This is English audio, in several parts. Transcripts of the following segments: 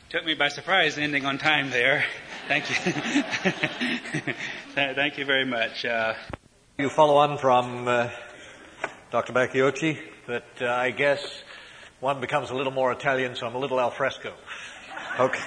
Took me by surprise ending on time there. Thank you. Thank you very much. You follow on from Dr. Bacchiocci, but I guess one becomes a little more Italian, so I'm a little al fresco. Okay.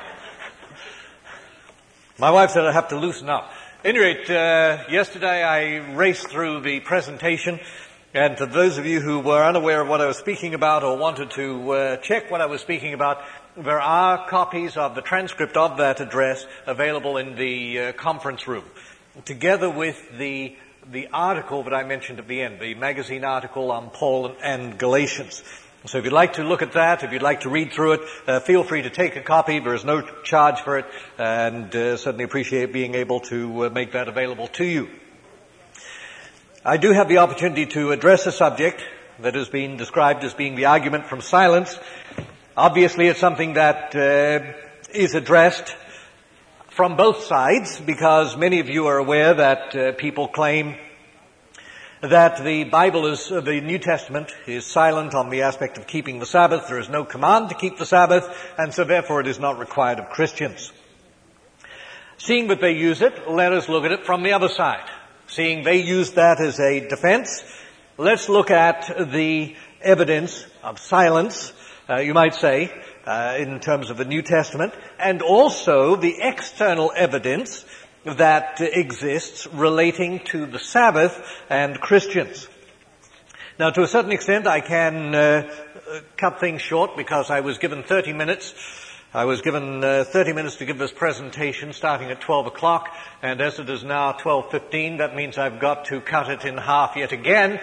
My wife said I have to loosen up. At any rate, yesterday I raced through the presentation, and to those of you who were unaware of what I was speaking about or wanted to check what I was speaking about, there are copies of the transcript of that address available in the conference room, together with the article that I mentioned at the end, the magazine article on Paul and Galatians. So if you'd like to look at that, if you'd like to read through it, feel free to take a copy. There is no charge for it, and certainly appreciate being able to make that available to you. I do have the opportunity to address a subject that has been described as being the argument from silence. Obviously, it's something that is addressed from both sides, because many of you are aware that people claim that the the New Testament is silent on the aspect of keeping the Sabbath. There is no command to keep the Sabbath, and so therefore it is not required of Christians. Seeing that they use it, let us look at it from the other side. Seeing they use that as a defense, let's look at the evidence of silence, you might say, in terms of the New Testament, and also the external evidence that exists relating to the Sabbath and Christians. Now, to a certain extent, I can cut things short because I was given 30 minutes. I was given 30 minutes to give this presentation starting at 12 o'clock, and as it is now 12:15, that means I've got to cut it in half yet again.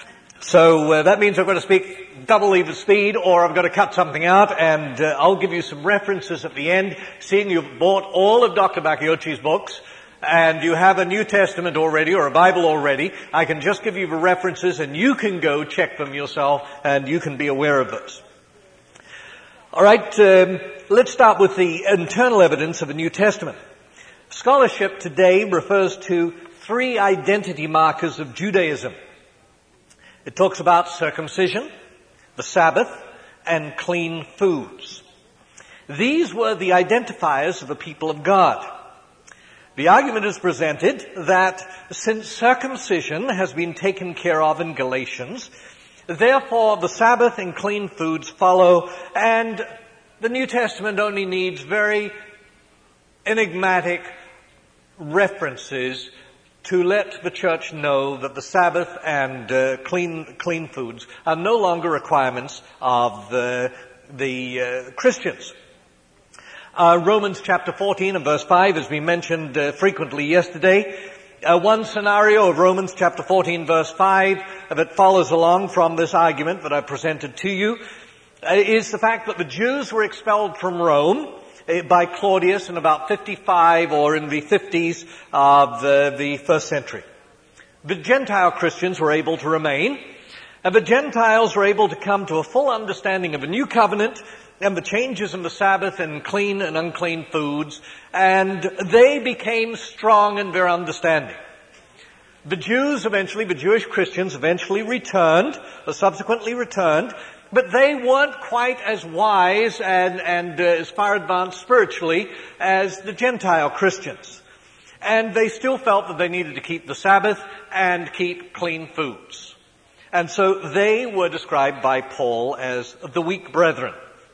So that means I've got to speak double the speed, or I've got to cut something out, and I'll give you some references at the end. Seeing you've bought all of Dr. Bacchiocci's books, and you have a New Testament already, or a Bible already, I can just give you the references, and you can go check them yourself, and you can be aware of those. All right, let's start with the internal evidence of the New Testament. Scholarship today refers to three identity markers of Judaism. It talks about circumcision, the Sabbath, and clean foods. These were the identifiers of the people of God. The argument is presented that since circumcision has been taken care of in Galatians, therefore the Sabbath and clean foods follow, and the New Testament only needs very enigmatic references to let the church know that the Sabbath and clean foods are no longer requirements of the Christians. Romans chapter 14 and verse 5 has been mentioned frequently yesterday. One scenario of Romans chapter 14 verse 5 that follows along from this argument that I presented to you is the fact that the Jews were expelled from Rome by Claudius in about 55 or in the 50s of the first century. The Gentile Christians were able to remain, and the Gentiles were able to come to a full understanding of the new covenant and the changes in the Sabbath and clean and unclean foods, and they became strong in their understanding. The Jewish Christians eventually returned, or subsequently returned, but they weren't quite as wise and as far advanced spiritually as the Gentile Christians. And they still felt that they needed to keep the Sabbath and keep clean foods. And so they were described by Paul as the weak brethren.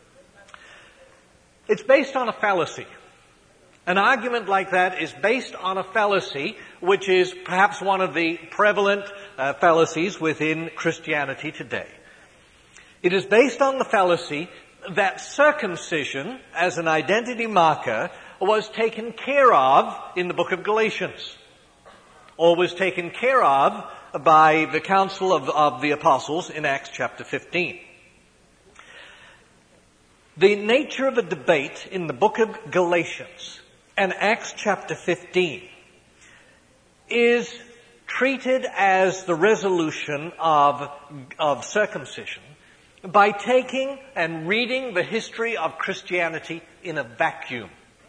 It's based on a fallacy. An argument like that is based on a fallacy, which is perhaps one of the prevalent fallacies within Christianity today. It is based on the fallacy that circumcision as an identity marker was taken care of in the book of Galatians, or was taken care of by the council of the apostles in Acts chapter 15. The nature of the debate in the book of Galatians and Acts chapter 15 is treated as the resolution of circumcision by taking and reading the history of Christianity in a vacuum.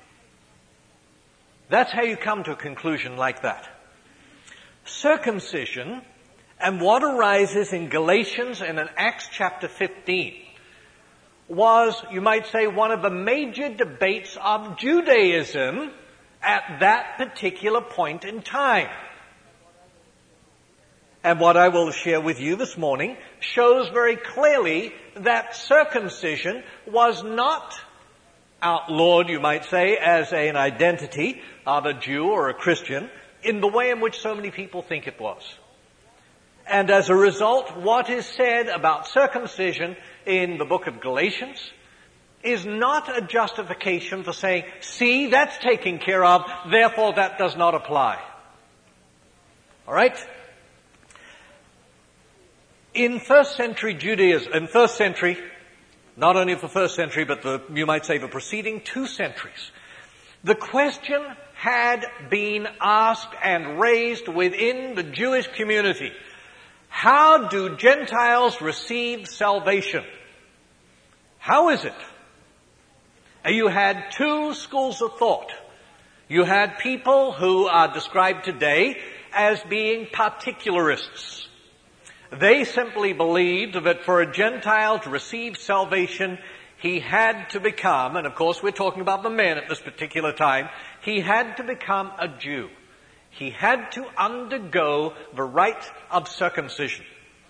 That's how you come to a conclusion like that. Circumcision and what arises in Galatians and in Acts chapter 15 was, you might say, one of the major debates of Judaism at that particular point in time. And what I will share with you this morning shows very clearly that circumcision was not outlawed, you might say, as an identity of a Jew or a Christian in the way in which so many people think it was. And as a result, what is said about circumcision in the book of Galatians is not a justification for saying, see, that's taken care of, therefore that does not apply. All right? In first century Judaism, not only the first century, but you might say the preceding 2 centuries, the question had been asked and raised within the Jewish community. How do Gentiles receive salvation? How is it? You had 2 schools of thought. You had people who are described today as being particularists. They simply believed that for a Gentile to receive salvation, he had to become, and of course we're talking about the men at this particular time, he had to become a Jew. He had to undergo the rite of circumcision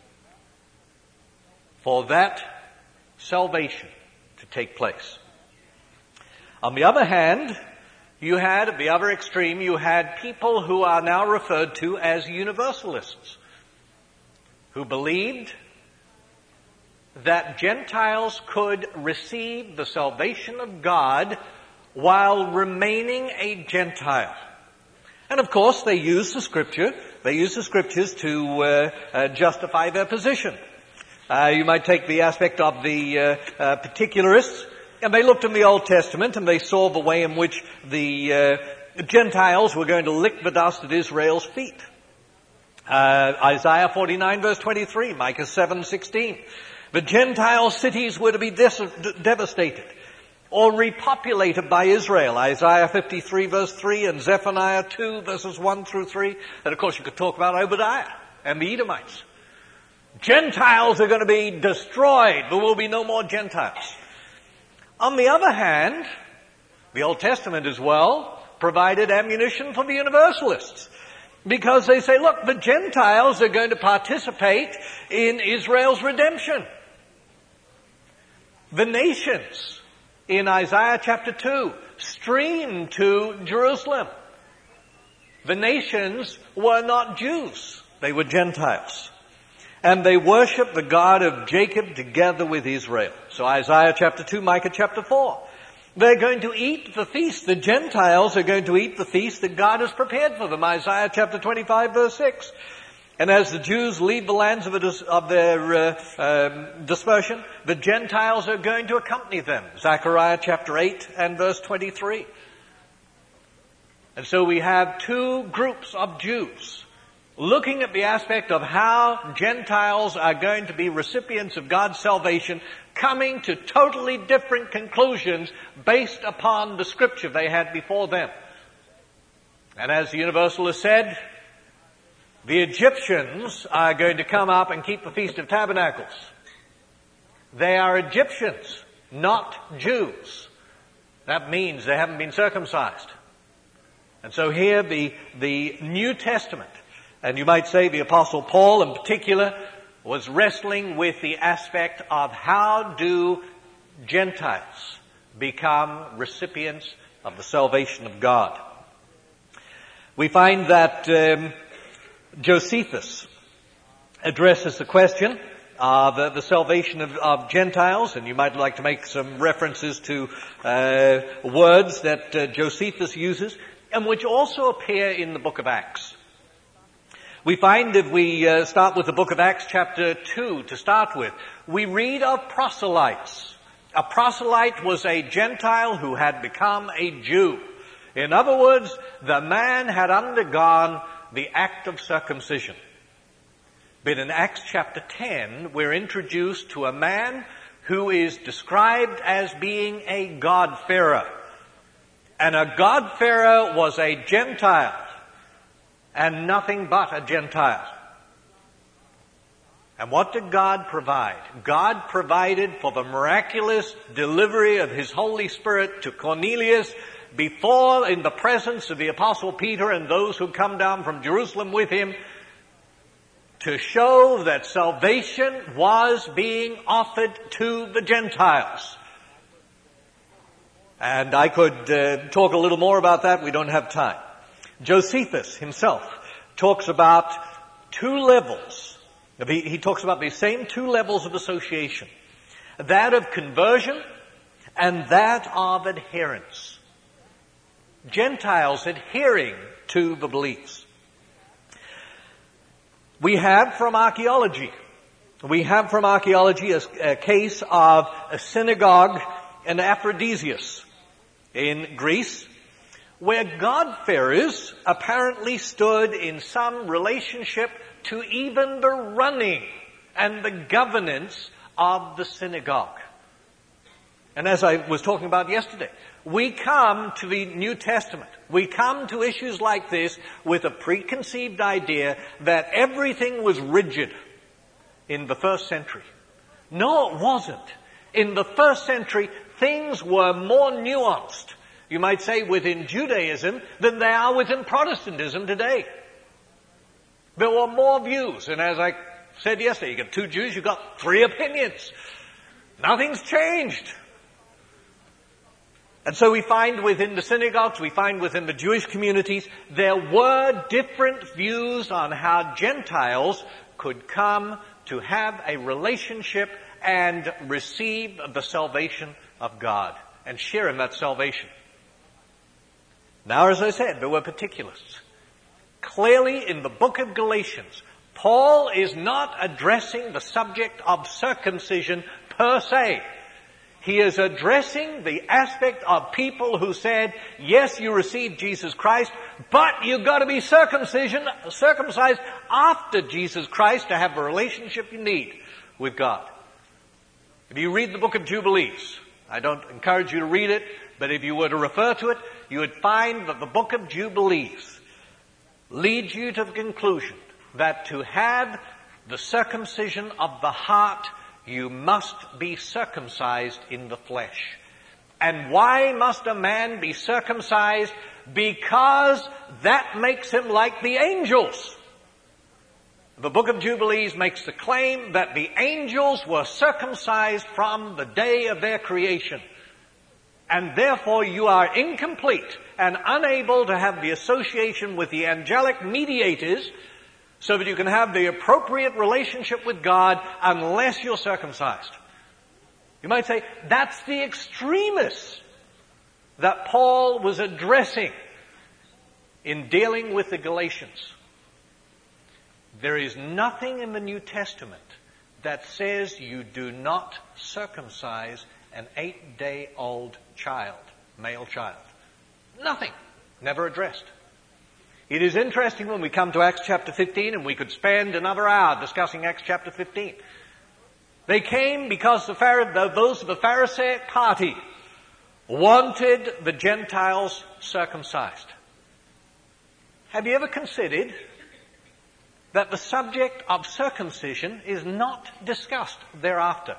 for that salvation to take place. On the other hand, you had, at the other extreme, you had people who are now referred to as universalists, who believed that Gentiles could receive the salvation of God while remaining a Gentile. And of course, they use the scriptures to justify their position. You might take the aspect of the particularists, and they looked in the Old Testament and they saw the way in which the Gentiles were going to lick the dust at Israel's feet. Isaiah 49 verse 23, Micah 7:16. The Gentile cities were to be devastated or repopulated by Israel. Isaiah 53 verse 3 and Zephaniah 2 verses 1 through 3. And of course you could talk about Obadiah and the Edomites. Gentiles are going to be destroyed. There will be no more Gentiles. On the other hand, the Old Testament as well provided ammunition for the universalists. Because they say, look, the Gentiles are going to participate in Israel's redemption. The nations in Isaiah chapter 2 streamed to Jerusalem. The nations were not Jews. They were Gentiles. And they worshiped the God of Jacob together with Israel. So Isaiah chapter 2, Micah chapter 4. They're going to eat the feast. The Gentiles are going to eat the feast that God has prepared for them. Isaiah chapter 25 verse 6. And as the Jews leave the lands of their dispersion, the Gentiles are going to accompany them. Zechariah chapter 8 and verse 23. And so we have 2 groups of Jews looking at the aspect of how Gentiles are going to be recipients of God's salvation, coming to totally different conclusions based upon the scripture they had before them. And as the Universalist said, the Egyptians are going to come up and keep the Feast of Tabernacles. They are Egyptians, not Jews. That means they haven't been circumcised. And so here the New Testament, and you might say the Apostle Paul in particular, was wrestling with the aspect of how do Gentiles become recipients of the salvation of God. We find that Josephus addresses the question of the salvation of Gentiles, and you might like to make some references to words that Josephus uses, and which also appear in the book of Acts. We find, if we start with the book of Acts chapter 2 to start with, we read of proselytes. A proselyte was a Gentile who had become a Jew. In other words, the man had undergone the act of circumcision. But in Acts chapter 10, we're introduced to a man who is described as being a God-fearer. And a God-fearer was a Gentile, and nothing but a Gentile. And what did God provide? God provided for the miraculous delivery of His Holy Spirit to Cornelius before, in the presence of the Apostle Peter and those who come down from Jerusalem with him, to show that salvation was being offered to the Gentiles. And I could talk a little more about that. We don't have time. Josephus himself talks about two levels. He talks about the same two levels of association. That of conversion and that of adherence. Gentiles adhering to the beliefs. We have from archaeology a case of a synagogue in Aphrodisias in Greece, where God-fearers apparently stood in some relationship to even the running and the governance of the synagogue. And as I was talking about yesterday, we come to the New Testament, we come to issues like this with a preconceived idea that everything was rigid in the first century. No, it wasn't. In the first century, things were more nuanced, you might say, within Judaism than they are within Protestantism today. There were more views, and as I said yesterday, you got two Jews, you got three opinions. Nothing's changed. And so we find within the synagogues, we find within the Jewish communities, there were different views on how Gentiles could come to have a relationship and receive the salvation of God and share in that salvation. Now, as I said, there were particulars. Clearly, in the book of Galatians, Paul is not addressing the subject of circumcision per se. He is addressing the aspect of people who said, yes, you received Jesus Christ, but you've got to be circumcised after Jesus Christ to have the relationship you need with God. If you read the book of Jubilees, I don't encourage you to read it, but if you were to refer to it, you would find that the book of Jubilees leads you to the conclusion that to have the circumcision of the heart, you must be circumcised in the flesh. And why must a man be circumcised? Because that makes him like the angels. The book of Jubilees makes the claim that the angels were circumcised from the day of their creation. And therefore you are incomplete and unable to have the association with the angelic mediators so that you can have the appropriate relationship with God unless you're circumcised. You might say, that's the extremists that Paul was addressing in dealing with the Galatians. There is nothing in the New Testament that says you do not circumcise an 8-day-old child, male child. Nothing. Never addressed. It is interesting when we come to Acts chapter 15, and we could spend another hour discussing Acts chapter 15. They came because those of the Pharisaic party wanted the Gentiles circumcised. Have you ever considered that the subject of circumcision is not discussed thereafter?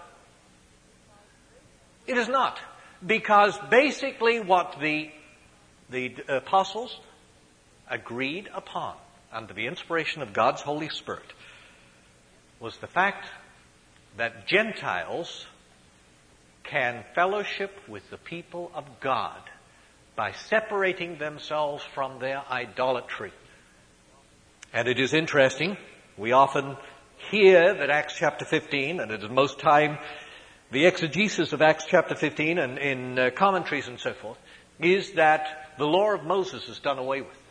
It is not, because basically what the apostles agreed upon under the inspiration of God's Holy Spirit was the fact that Gentiles can fellowship with the people of God by separating themselves from their idolatry. And it is interesting, we often hear that Acts chapter 15, and it is most time the exegesis of Acts chapter 15 and in commentaries and so forth, is that the law of Moses is done away with.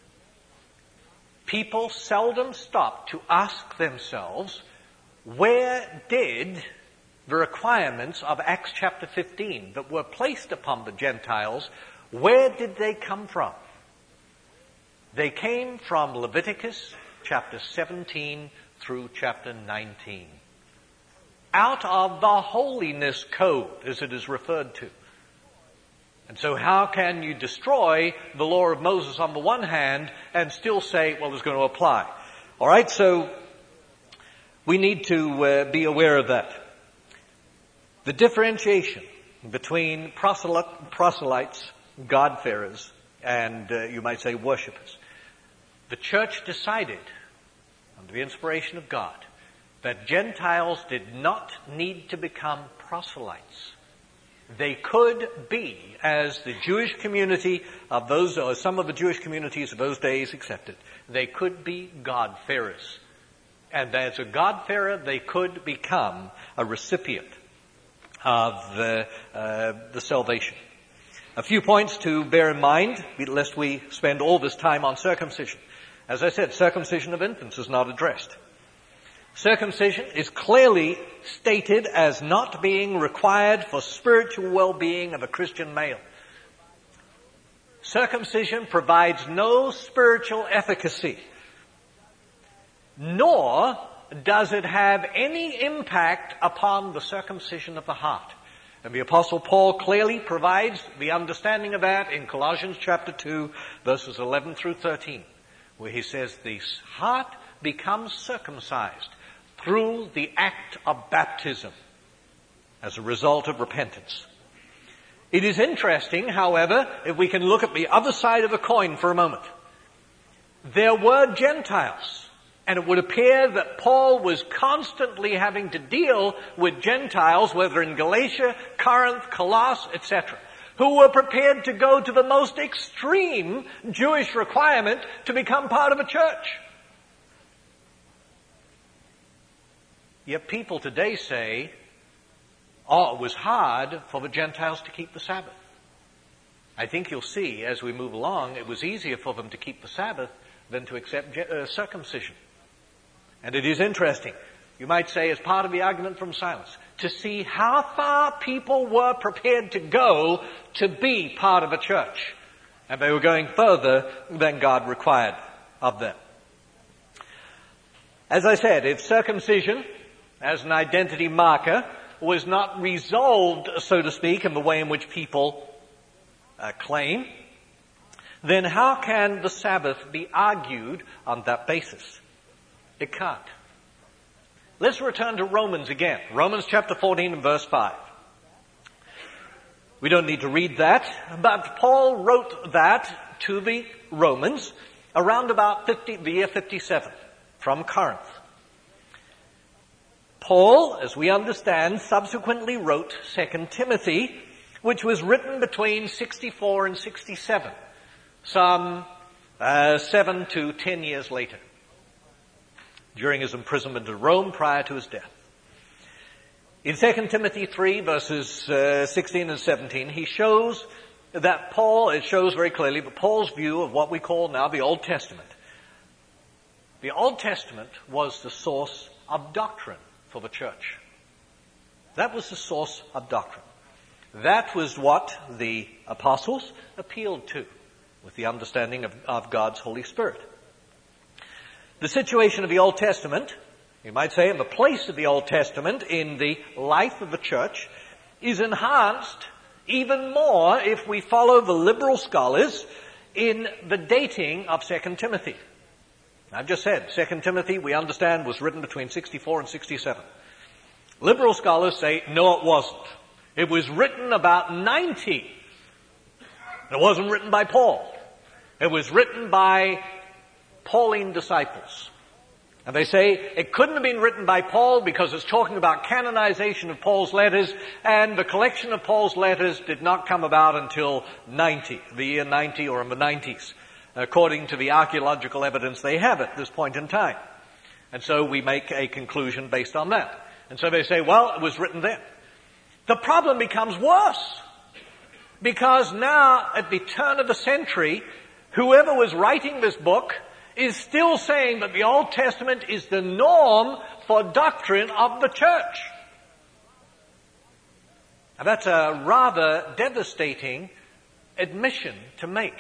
People seldom stop to ask themselves, where did the requirements of Acts chapter 15 that were placed upon the Gentiles, where did they come from? They came from Leviticus chapter 17 through chapter 19. Out of the holiness code, as it is referred to. And so how can you destroy the law of Moses on the one hand and still say, well, it's going to apply? All right, so We need to be aware of that. The differentiation between proselytes, God-fearers, and you might say worshippers. The church decided, under the inspiration of God, that Gentiles did not need to become proselytes. They could be, as the Jewish community of those, or some of the Jewish communities of those days accepted, they could be God-fearers. And as a God-fearer, they could become a recipient of the salvation. A few points to bear in mind, lest we spend all this time on circumcision. As I said, circumcision of infants is not addressed. Circumcision is clearly stated as not being required for spiritual well-being of a Christian male. Circumcision provides no spiritual efficacy, nor does it have any impact upon the circumcision of the heart. And the Apostle Paul clearly provides the understanding of that in Colossians chapter 2, verses 11 through 13, where he says the heart becomes circumcised through the act of baptism as a result of repentance. It is interesting, however, if we can look at the other side of the coin for a moment. There were Gentiles, and it would appear that Paul was constantly having to deal with Gentiles, whether in Galatia, Corinth, Colossae, etc., who were prepared to go to the most extreme Jewish requirement to become part of a church. Yet people today say, oh, it was hard for the Gentiles to keep the Sabbath. I think you'll see as we move along, it was easier for them to keep the Sabbath than to accept circumcision. And it is interesting, you might say as part of the argument from silence, to see how far people were prepared to go to be part of a church. And they were going further than God required of them. As I said, if circumcision as an identity marker was not resolved, so to speak, in the way in which people claim, then how can the Sabbath be argued on that basis? It can't. Let's return to Romans again. Romans chapter 14 and verse 5. We don't need to read that, but Paul wrote that to the Romans around about the year 57 from Corinth. Paul, as we understand, subsequently wrote 2 Timothy, which was written between 64 and 67, some 7 to 10 years later, during his imprisonment in Rome prior to his death. In 2 Timothy 3, verses 16 and 17, he shows that it shows very clearly, but Paul's view of what we call now the Old Testament. The Old Testament was the source of doctrine for the church. That was the source of doctrine. That was what the apostles appealed to with the understanding of God's Holy Spirit. The situation of the Old Testament, you might say, in the place of the Old Testament in the life of the church, is enhanced even more if we follow the liberal scholars in the dating of 2 Timothy. I've just said, 2 Timothy, we understand, was written between 64 and 67. Liberal scholars say, no, it wasn't. It was written about 90. It wasn't written by Paul. It was written by Pauline disciples. And they say it couldn't have been written by Paul because it's talking about canonization of Paul's letters, and the collection of Paul's letters did not come about until 90, the year 90 or in the 90s, according to the archaeological evidence they have at this point in time. And so we make a conclusion based on that. And so they say, well, it was written then. The problem becomes worse, because now at the turn of the century, whoever was writing this book is still saying that the Old Testament is the norm for doctrine of the church. And that's a rather devastating admission to make.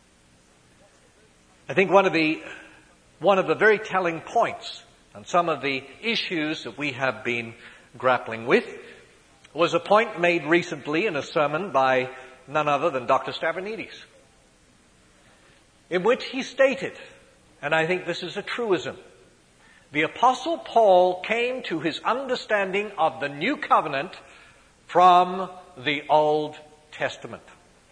I think one of the very telling points on some of the issues that we have been grappling with was a point made recently in a sermon by none other than Dr. Stavronidis, in which he stated, and I think this is a truism, The Apostle Paul came to his understanding of the New Covenant from the Old Testament.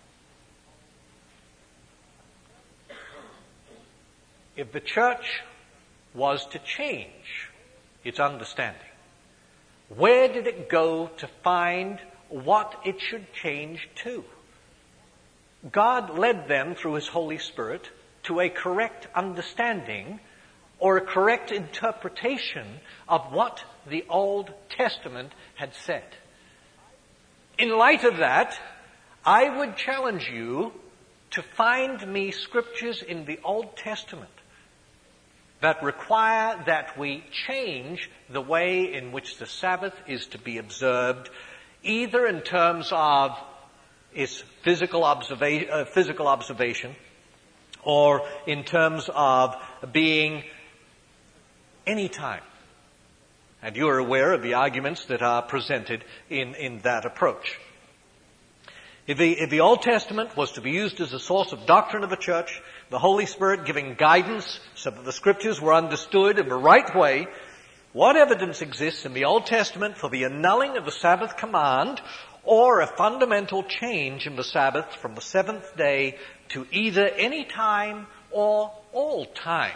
If the church was to change its understanding, where did it go to find what it should change to? God led them through his Holy Spirit to a correct understanding or a correct interpretation of what the Old Testament had said. In light of that, I would challenge you to find me scriptures in the Old Testament that require that we change the way in which the Sabbath is to be observed, either in terms of its physical observation or in terms of being any time. And you are aware of the arguments that are presented in that approach. If the Old Testament was to be used as a source of doctrine of the church, the Holy Spirit giving guidance so that the Scriptures were understood in the right way, what evidence exists in the Old Testament for the annulling of the Sabbath command or a fundamental change in the Sabbath from the seventh day to either any time or all time?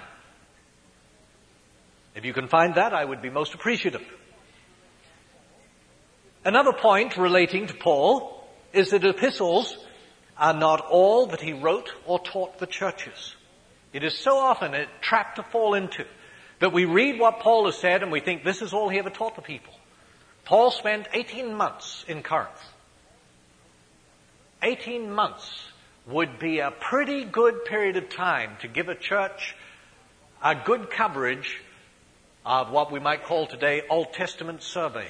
If you can find that, I would be most appreciative. Another point relating to Paul is that epistles are not all that he wrote or taught the churches. It is so often a trap to fall into that we read what Paul has said and we think this is all he ever taught the people. Paul spent 18 months in Corinth. 18 months would be a pretty good period of time to give a church a good coverage of what we might call today Old Testament survey.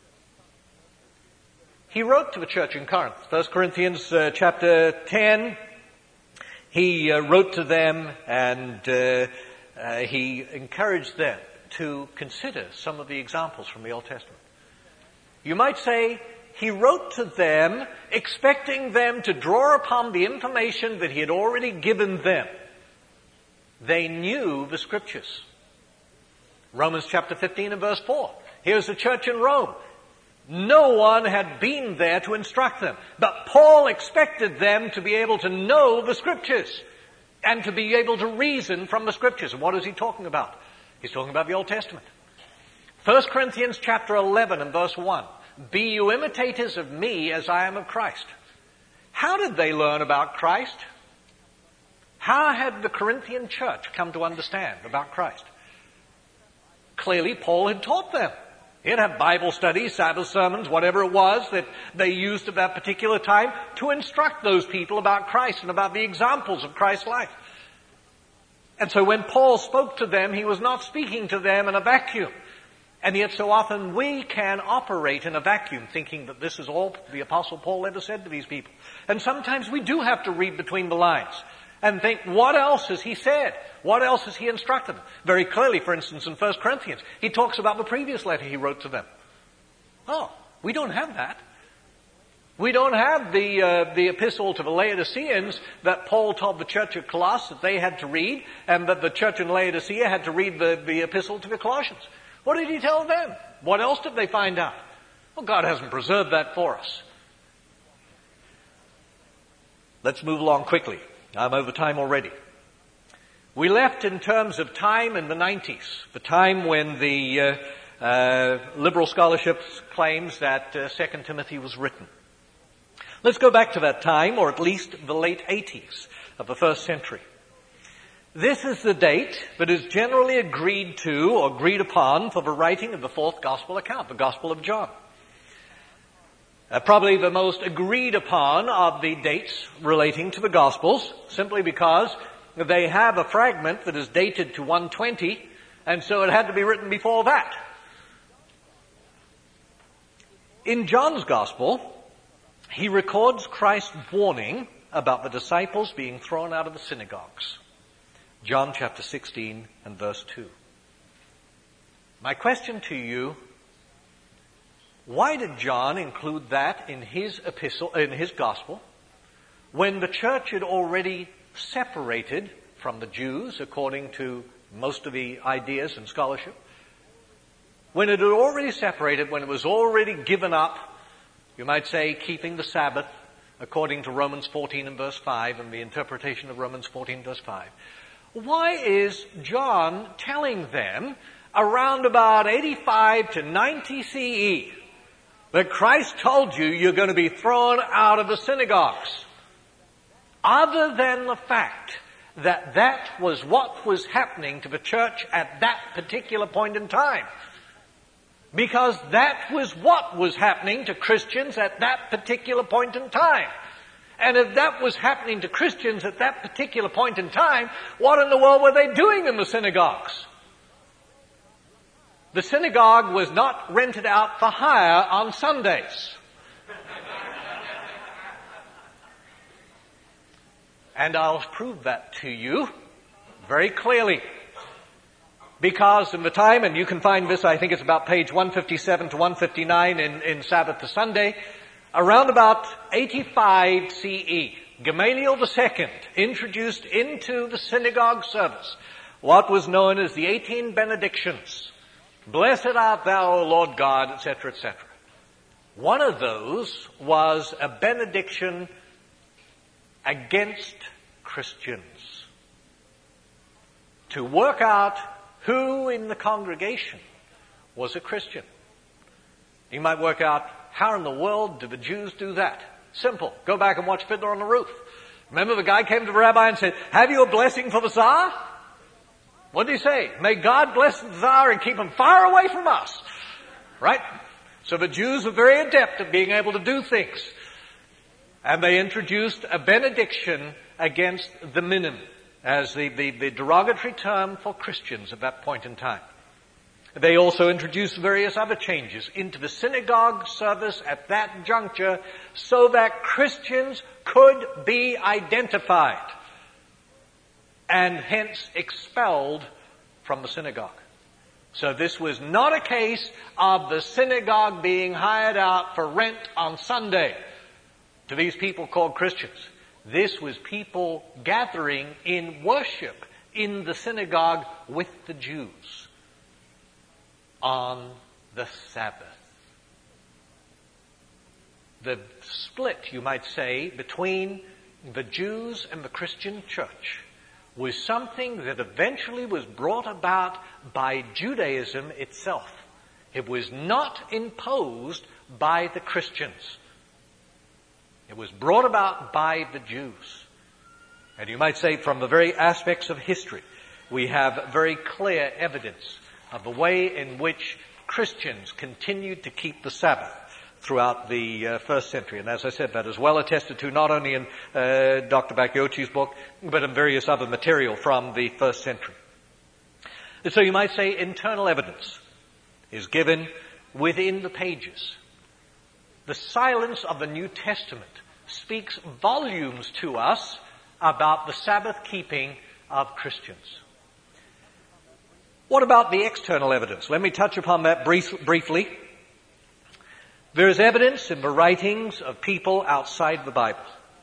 He wrote to the church in Corinth, 1 Corinthians chapter 10. He wrote to them and he encouraged them to consider some of the examples from the Old Testament. You might say he wrote to them expecting them to draw upon the information that he had already given them. They knew the Scriptures. Romans chapter 15 and verse 4. Here's the church in Rome. No one had been there to instruct them. But Paul expected them to be able to know the Scriptures and to be able to reason from the Scriptures. And what is he talking about? He's talking about the Old Testament. 1 Corinthians chapter 11 and verse 1. Be you imitators of me as I am of Christ. How did they learn about Christ? How had the Corinthian church come to understand about Christ? Clearly, Paul had taught them. He'd have Bible studies, Sabbath sermons, whatever it was that they used at that particular time to instruct those people about Christ and about the examples of Christ's life. And so when Paul spoke to them, he was not speaking to them in a vacuum. And yet so often we can operate in a vacuum thinking that this is all the Apostle Paul ever said to these people. And sometimes we do have to read between the lines and think, what else has he said? What else has he instructed them? Very clearly, for instance, in 1 Corinthians, he talks about the previous letter he wrote to them. Oh, we don't have that. We don't have the epistle to the Laodiceans that Paul told the church of Colossus that they had to read, and that the church in Laodicea had to read the epistle to the Colossians. What did he tell them? What else did they find out? Well, God hasn't preserved that for us. Let's move along quickly. I'm over time already. We left in terms of time in the 90s, the time when the liberal scholarship claims that 2 Timothy was written. Let's go back to that time, or at least the late 80s of the first century. This is the date that is generally agreed to or agreed upon for the writing of the fourth gospel account, the Gospel of John. Probably the most agreed upon of the dates relating to the Gospels, simply because they have a fragment that is dated to 120, and so it had to be written before that. In John's Gospel, he records Christ's warning about the disciples being thrown out of the synagogues. John chapter 16 and verse 2. My question to you, why did John include that in his epistle, in his gospel, when the church had already separated from the Jews, according to most of the ideas and scholarship, when it had already separated, when it was already given up, you might say, keeping the Sabbath, according to Romans 14 and verse 5 and the interpretation of Romans 14 verse 5. Why is John telling them around about 85 to 90 CE that Christ told you you're going to be thrown out of the synagogues? Other than the fact that that was what was happening to the church at that particular point in time. Because that was what was happening to Christians at that particular point in time. And if that was happening to Christians at that particular point in time, what in the world were they doing in the synagogues? The synagogue was not rented out for hire on Sundays. And I'll prove that to you very clearly. Because in the time, and you can find this, I think it's about page 157 to 159 in Sabbath to Sunday, around about 85 CE, Gamaliel II introduced into the synagogue service what was known as the 18 benedictions. Blessed art thou, O Lord God, etc., etc. One of those was a benediction against Christians, to work out who in the congregation was a Christian. You might work out, how in the world do the Jews do that? Simple. Go back and watch Fiddler on the Roof. Remember the guy came to the rabbi and said, have you a blessing for the Tsar? What did he say? May God bless the Tsar and keep him far away from us. Right? So the Jews were very adept at being able to do things. And they introduced a benediction against the minim, as the derogatory term for Christians at that point in time. They also introduced various other changes into the synagogue service at that juncture so that Christians could be identified and hence expelled from the synagogue. So this was not a case of the synagogue being hired out for rent on Sunday to these people called Christians. This was people gathering in worship in the synagogue with the Jews on the Sabbath. The split, you might say, between the Jews and the Christian church was something that eventually was brought about by Judaism itself. It was not imposed by the Christians. It was brought about by the Jews. And you might say from the very aspects of history, we have very clear evidence of the way in which Christians continued to keep the Sabbath throughout the first century. And as I said, that is well attested to not only in Dr. Bacchiocchi's book, but in various other material from the first century. And so you might say internal evidence is given within the pages. The silence of the New Testament speaks volumes to us about the Sabbath keeping of Christians. What about the external evidence? Let me touch upon that briefly. There is evidence in the writings of people outside the Bible.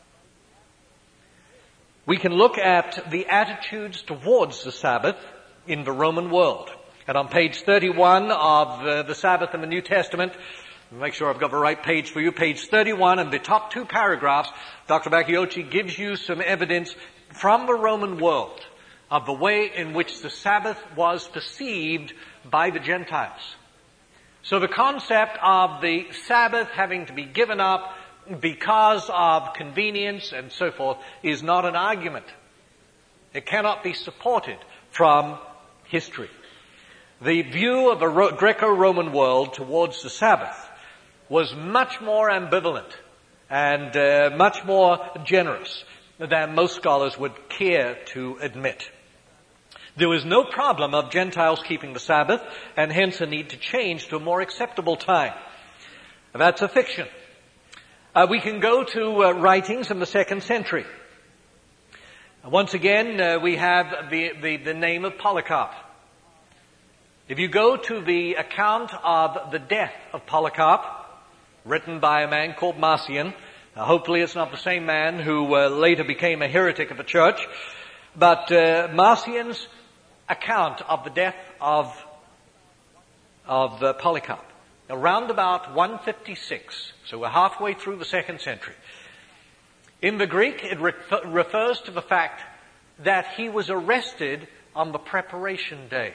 We can look at the attitudes towards the Sabbath in the Roman world. And on page 31 of the Sabbath in the New Testament, make sure I've got the right page for you, page 31, and the top two paragraphs, Dr. Bacchiocchi gives you some evidence from the Roman world of the way in which the Sabbath was perceived by the Gentiles. So the concept of the Sabbath having to be given up because of convenience and so forth is not an argument. It cannot be supported from history. The view of the Greco-Roman world towards the Sabbath was much more ambivalent and much more generous than most scholars would care to admit. There was no problem of Gentiles keeping the Sabbath, and hence a need to change to a more acceptable time. That's a fiction. We can go to writings in the 2nd century. Once again, we have the name of Polycarp. If you go to the account of the death of Polycarp, written by a man called Marcion, hopefully it's not the same man who later became a heretic of the church, but Marcion's account of the death of of Polycarp, around about 156. So we're halfway through the 2nd century. In the Greek, it refers to the fact that he was arrested on the preparation day.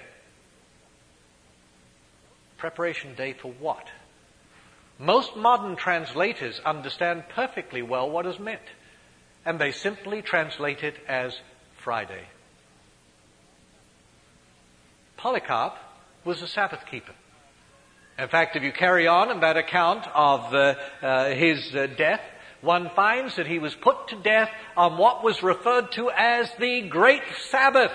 Preparation day for what? Most modern translators understand perfectly well what is meant, and they simply translate it as Friday. Polycarp was a Sabbath keeper. In fact, if you carry on in that account of his death, one finds that he was put to death on what was referred to as the Great Sabbath.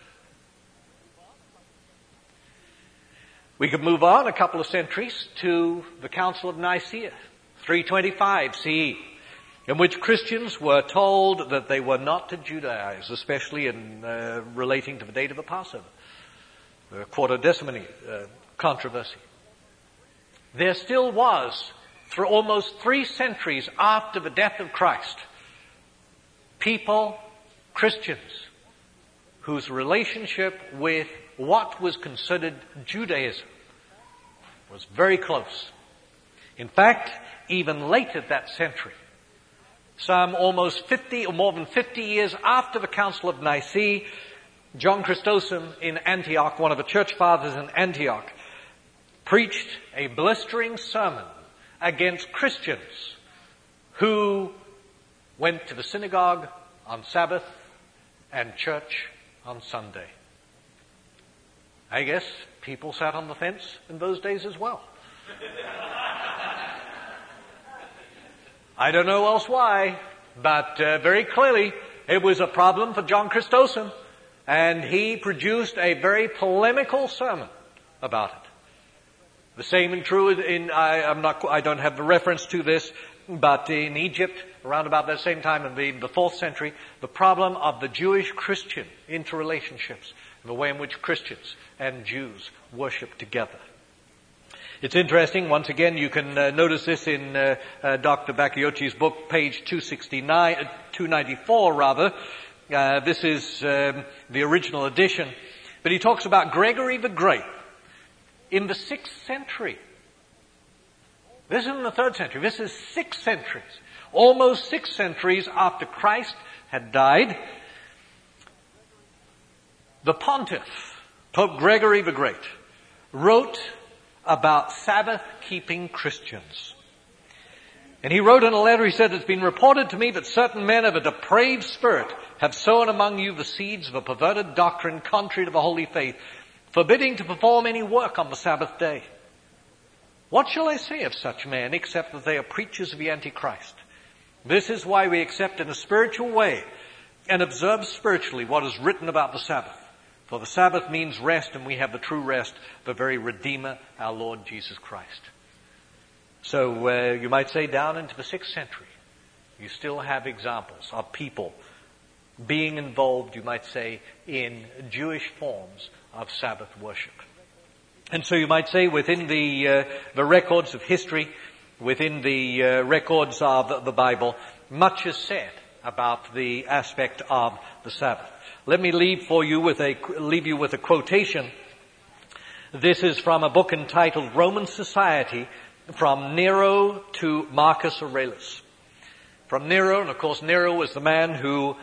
We could move on a couple of centuries to the Council of Nicaea, 325 CE, in which Christians were told that they were not to Judaize, especially in relating to the date of the Passover, the Quartodecimony controversy. There still was, for almost 3 centuries after the death of Christ, people, Christians, whose relationship with what was considered Judaism was very close. In fact, even later that century, some almost 50 or more than 50 years after the Council of Nicaea, John Chrysostom in Antioch, one of the church fathers in Antioch, preached a blistering sermon against Christians who went to the synagogue on Sabbath and church on Sunday. I guess people sat on the fence in those days as well. I don't know else why, but very clearly it was a problem for John Chrysostom, and he produced a very polemical sermon about it. The same and true I don't have the reference to this, but in Egypt, around about that same time in the 4th century, the problem of the Jewish-Christian interrelationships, the way in which Christians and Jews worship together. It's interesting, once again, you can notice this in Dr. Bacchiocchi's book, page 294 rather. This is the original edition. But he talks about Gregory the Great in the 6th century. This isn't the 3rd century. This is 6 centuries. Almost 6 centuries after Christ had died. The pontiff, Pope Gregory the Great, wrote about Sabbath-keeping Christians. And he wrote in a letter, he said, "It's been reported to me that certain men of a depraved spirit have sown among you the seeds of a perverted doctrine contrary to the holy faith, forbidding to perform any work on the Sabbath day. What shall I say of such men except that they are preachers of the Antichrist? This is why we accept in a spiritual way and observe spiritually what is written about the Sabbath. For the Sabbath means rest, and we have the true rest, the very Redeemer, our Lord Jesus Christ." So you might say down into the 6th century, you still have examples of people being involved, you might say, in Jewish forms of Sabbath worship. And so you might say within the records of history, within the records of the Bible, much is said about the aspect of the Sabbath. Let me leave you with a quotation. This is from a book entitled Roman Society, from Nero to Marcus Aurelius. From Nero, and of course Nero was the man who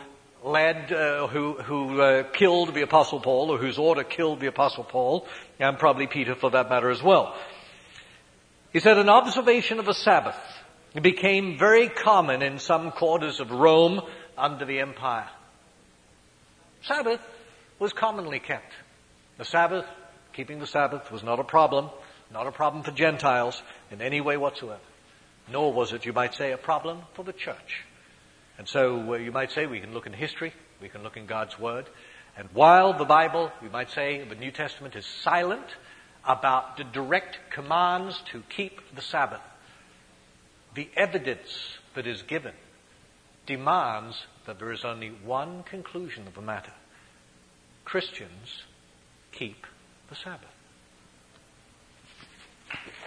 killed the Apostle Paul, or whose order killed the Apostle Paul, and probably Peter for that matter as well. He said, "An observation of the Sabbath became very common in some quarters of Rome under the empire." Sabbath was commonly kept. The Sabbath, keeping the Sabbath, was not a problem for Gentiles in any way whatsoever. Nor was it, you might say, a problem for the church. And so you might say we can look in history, we can look in God's Word, and while the Bible, we might say, the New Testament is silent about the direct commands to keep the Sabbath, the evidence that is given demands that there is only one conclusion of the matter. Christians keep the Sabbath.